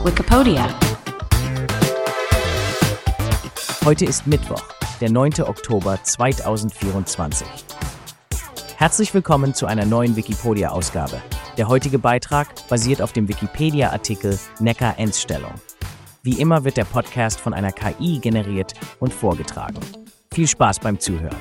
Wikipedia. Heute ist Mittwoch, der 9. Oktober 2024. Herzlich willkommen zu einer neuen Wikipedia-Ausgabe. Der heutige Beitrag basiert auf dem Wikipedia-Artikel Neckar-Enz-Stellung. Wie immer wird der Podcast von einer KI generiert und vorgetragen. Viel Spaß beim Zuhören.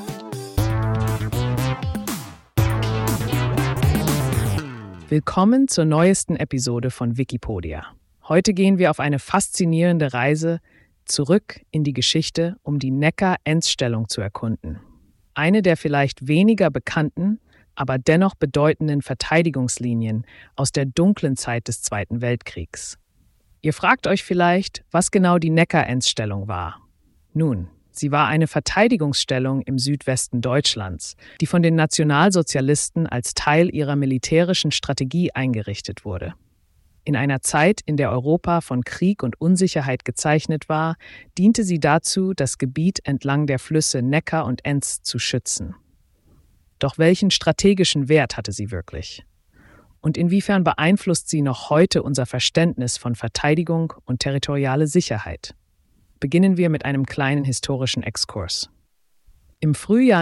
Willkommen zur neuesten Episode von Wikipedia. Heute gehen wir auf eine faszinierende Reise zurück in die Geschichte, um die Neckar-Enz-Stellung zu erkunden. Eine der vielleicht weniger bekannten, aber dennoch bedeutenden Verteidigungslinien aus der dunklen Zeit des Zweiten Weltkriegs. Ihr fragt euch vielleicht, was genau die Neckar-Enz-Stellung war. Nun, sie war eine Verteidigungsstellung im Südwesten Deutschlands, die von den Nationalsozialisten als Teil ihrer militärischen Strategie eingerichtet wurde. In einer Zeit, in der Europa von Krieg und Unsicherheit gezeichnet war, diente sie dazu, das Gebiet entlang der Flüsse Neckar und Enz zu schützen. Doch welchen strategischen Wert hatte sie wirklich? Und inwiefern beeinflusst sie noch heute unser Verständnis von Verteidigung und territoriale Sicherheit? Beginnen wir mit einem kleinen historischen Exkurs. Im Frühjahr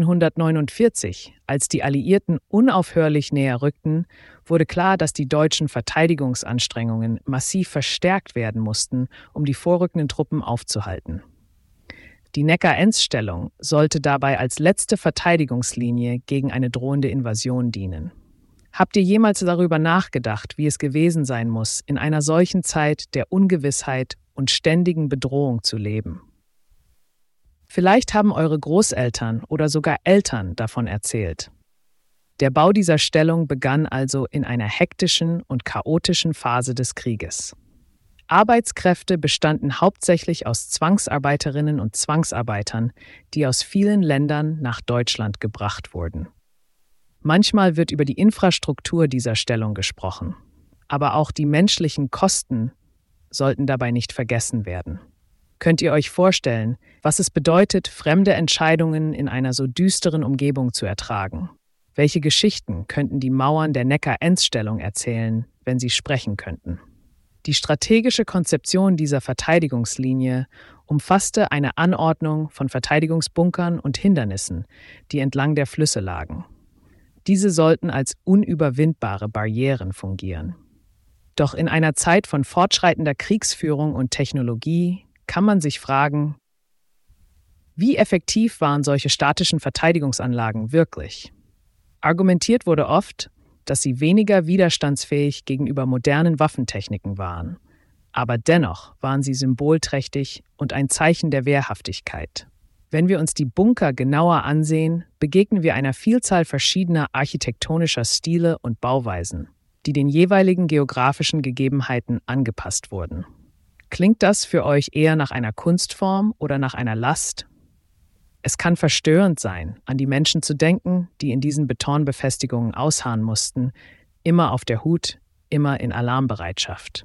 1949, als die Alliierten unaufhörlich näher rückten, wurde klar, dass die deutschen Verteidigungsanstrengungen massiv verstärkt werden mussten, um die vorrückenden Truppen aufzuhalten. Die Neckar-Enz-Stellung sollte dabei als letzte Verteidigungslinie gegen eine drohende Invasion dienen. Habt ihr jemals darüber nachgedacht, wie es gewesen sein muss, in einer solchen Zeit der Ungewissheit und ständigen Bedrohung zu leben? Vielleicht haben eure Großeltern oder sogar Eltern davon erzählt. Der Bau dieser Stellung begann also in einer hektischen und chaotischen Phase des Krieges. Arbeitskräfte bestanden hauptsächlich aus Zwangsarbeiterinnen und Zwangsarbeitern, die aus vielen Ländern nach Deutschland gebracht wurden. Manchmal wird über die Infrastruktur dieser Stellung gesprochen, aber auch die menschlichen Kosten sollten dabei nicht vergessen werden. Könnt ihr euch vorstellen, was es bedeutet, fremde Entscheidungen in einer so düsteren Umgebung zu ertragen? Welche Geschichten könnten die Mauern der Neckar-Enz-Stellung erzählen, wenn sie sprechen könnten? Die strategische Konzeption dieser Verteidigungslinie umfasste eine Anordnung von Verteidigungsbunkern und Hindernissen, die entlang der Flüsse lagen. Diese sollten als unüberwindbare Barrieren fungieren. Doch in einer Zeit von fortschreitender Kriegsführung und Technologie kann man sich fragen, wie effektiv waren solche statischen Verteidigungsanlagen wirklich? Argumentiert wurde oft, dass sie weniger widerstandsfähig gegenüber modernen Waffentechniken waren. Aber dennoch waren sie symbolträchtig und ein Zeichen der Wehrhaftigkeit. Wenn wir uns die Bunker genauer ansehen, begegnen wir einer Vielzahl verschiedener architektonischer Stile und Bauweisen, die den jeweiligen geografischen Gegebenheiten angepasst wurden. Klingt das für euch eher nach einer Kunstform oder nach einer Last? Es kann verstörend sein, an die Menschen zu denken, die in diesen Betonbefestigungen ausharren mussten, immer auf der Hut, immer in Alarmbereitschaft.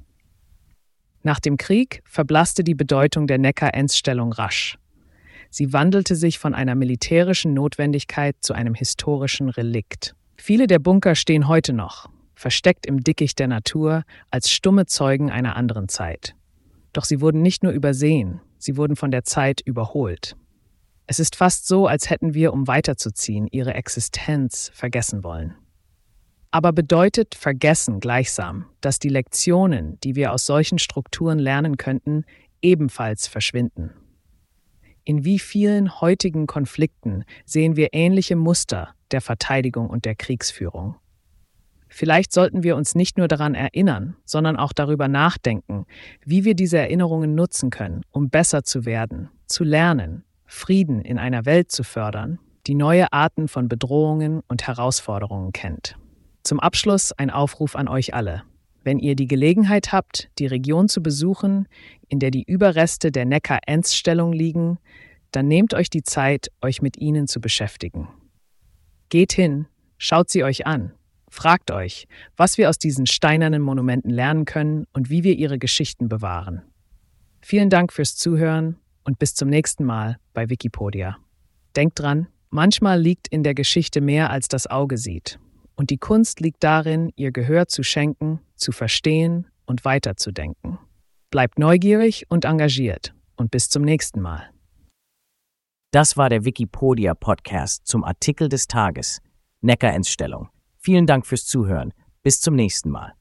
Nach dem Krieg verblasste die Bedeutung der Neckar-Enz-Stellung rasch. Sie wandelte sich von einer militärischen Notwendigkeit zu einem historischen Relikt. Viele der Bunker stehen heute noch, versteckt im Dickicht der Natur, als stumme Zeugen einer anderen Zeit. Doch sie wurden nicht nur übersehen, sie wurden von der Zeit überholt. Es ist fast so, als hätten wir, um weiterzuziehen, ihre Existenz vergessen wollen. Aber bedeutet Vergessen gleichsam, dass die Lektionen, die wir aus solchen Strukturen lernen könnten, ebenfalls verschwinden? In wie vielen heutigen Konflikten sehen wir ähnliche Muster der Verteidigung und der Kriegsführung? Vielleicht sollten wir uns nicht nur daran erinnern, sondern auch darüber nachdenken, wie wir diese Erinnerungen nutzen können, um besser zu werden, zu lernen, Frieden in einer Welt zu fördern, die neue Arten von Bedrohungen und Herausforderungen kennt. Zum Abschluss ein Aufruf an euch alle. Wenn ihr die Gelegenheit habt, die Region zu besuchen, in der die Überreste der Neckar-Enz-Stellung liegen, dann nehmt euch die Zeit, euch mit ihnen zu beschäftigen. Geht hin, schaut sie euch an. Fragt euch, was wir aus diesen steinernen Monumenten lernen können und wie wir ihre Geschichten bewahren. Vielen Dank fürs Zuhören und bis zum nächsten Mal bei Wikipedia. Denkt dran, manchmal liegt in der Geschichte mehr, als das Auge sieht. Und die Kunst liegt darin, ihr Gehör zu schenken, zu verstehen und weiterzudenken. Bleibt neugierig und engagiert und bis zum nächsten Mal. Das war der Wikipedia-Podcast zum Artikel des Tages, Neckarentstellung. Vielen Dank fürs Zuhören. Bis zum nächsten Mal.